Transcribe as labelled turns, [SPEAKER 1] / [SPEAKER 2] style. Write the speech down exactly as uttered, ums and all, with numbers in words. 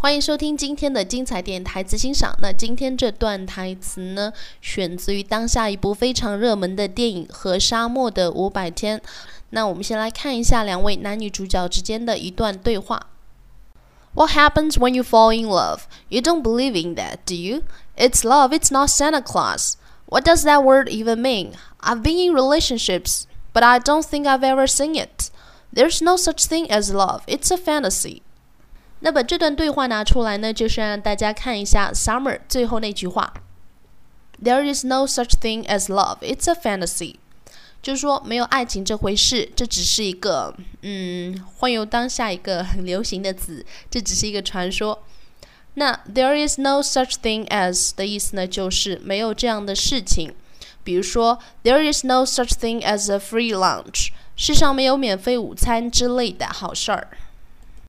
[SPEAKER 1] 欢迎收听今天的精彩电台词欣赏。那今天这段台词呢，选自于当下一部非常热门的电影《和沙漠的五百天》。那我们先来看一下两位男女主角之间的一段对话。What happens when you fall in love? You don't believe in that, do you? It's love, it's not Santa Claus. What does that word even mean? I've been in relationships, but I don't think I've ever seen it. There's no such thing as love, it's a fantasy.那把这段对话拿出来呢，就是让大家看一下 Summer 最后那句话 There is no such thing as love, it's a fantasy 就是说没有爱情这回事，这只是一个嗯，换用当下一个很流行的词，这只是一个传说。那 There is no such thing as 的意思呢，就是没有这样的事情。比如说 There is no such thing as a free lunch 世上没有免费午餐之类的好事儿。